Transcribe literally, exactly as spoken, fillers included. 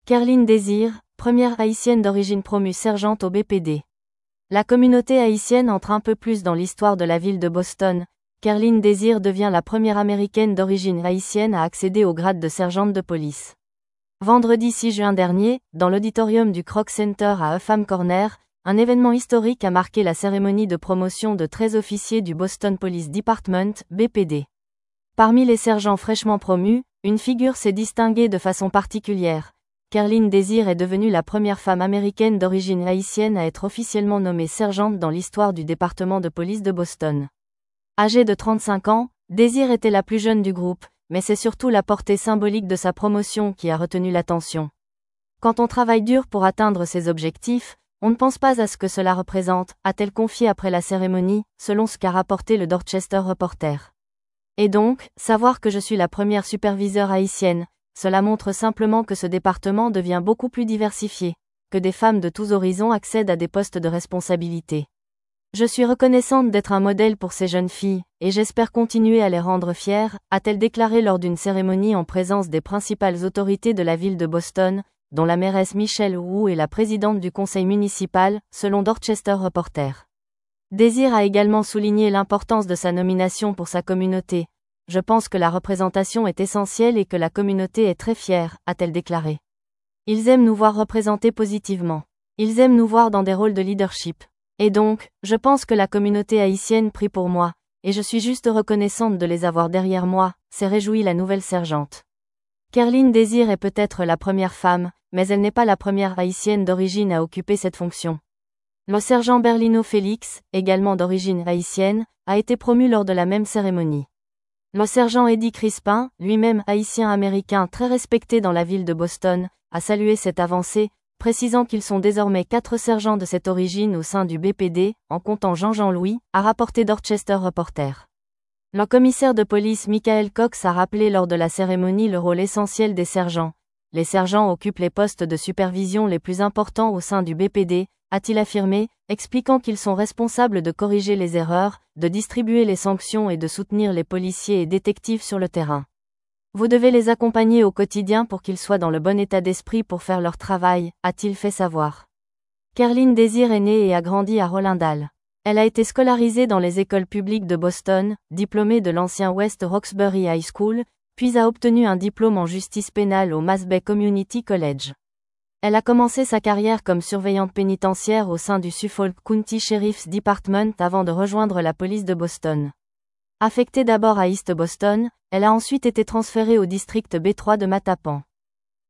Kerline Désir, première haïtienne d'origine promue sergente au B P D. La communauté haïtienne entre un peu plus dans l'histoire de la ville de Boston. Kerline Désir devient la première américaine d'origine haïtienne à accéder au grade de sergente de police. Vendredi six juin dernier, dans l'auditorium du Kroc Center à Upham Corner, un événement historique a marqué la cérémonie de promotion de treize officiers du Boston Police Department, B P D. Parmi les sergents fraîchement promus, une figure s'est distinguée de façon particulière. Kerline Désir est devenue la première femme américaine d'origine haïtienne à être officiellement nommée sergente dans l'histoire du département de police de Boston. Âgée de trente-cinq ans, Désir était la plus jeune du groupe, mais c'est surtout la portée symbolique de sa promotion qui a retenu l'attention. Quand on travaille dur pour atteindre ses objectifs, on ne pense pas à ce que cela représente, a-t-elle confié après la cérémonie, selon ce qu'a rapporté le Dorchester Reporter. Et donc, savoir que je suis la première superviseure haïtienne, cela montre simplement que ce département devient beaucoup plus diversifié, que des femmes de tous horizons accèdent à des postes de responsabilité. Je suis reconnaissante d'être un modèle pour ces jeunes filles, et j'espère continuer à les rendre fières, a-t-elle déclaré lors d'une cérémonie en présence des principales autorités de la ville de Boston, dont la mairesse Michelle Wu et la présidente du conseil municipal, selon Dorchester Reporter. Désir a également souligné l'importance de sa nomination pour sa communauté. Je pense que la représentation est essentielle et que la communauté est très fière, a-t-elle déclaré. Ils aiment nous voir représenter positivement. Ils aiment nous voir dans des rôles de leadership. Et donc, je pense que la communauté haïtienne prie pour moi, et je suis juste reconnaissante de les avoir derrière moi, s'est réjouie la nouvelle sergente. Kerline Désir est peut-être la première femme, mais elle n'est pas la première haïtienne d'origine à occuper cette fonction. Le sergent Berlino Félix, également d'origine haïtienne, a été promu lors de la même cérémonie. Le sergent Eddie Crispin, lui-même haïtien-américain très respecté dans la ville de Boston, a salué cette avancée, précisant qu'ils sont désormais quatre sergents de cette origine au sein du B P D, en comptant Jean-Jean Louis, a rapporté Dorchester Reporter. Le commissaire de police Michael Cox a rappelé lors de la cérémonie le rôle essentiel des sergents. Les sergents occupent les postes de supervision les plus importants au sein du B P D, a-t-il affirmé, expliquant qu'ils sont responsables de corriger les erreurs, de distribuer les sanctions et de soutenir les policiers et détectives sur le terrain. Vous devez les accompagner au quotidien pour qu'ils soient dans le bon état d'esprit pour faire leur travail, a-t-il fait savoir. Kerline Désir est née et a grandi à Rolindale. Elle a été scolarisée dans les écoles publiques de Boston, diplômée de l'ancien West Roxbury High School, puis a obtenu un diplôme en justice pénale au Mass Bay Community College. Elle a commencé sa carrière comme surveillante pénitentiaire au sein du Suffolk County Sheriff's Department avant de rejoindre la police de Boston. Affectée d'abord à East Boston, elle a ensuite été transférée au district B trois de Mattapan.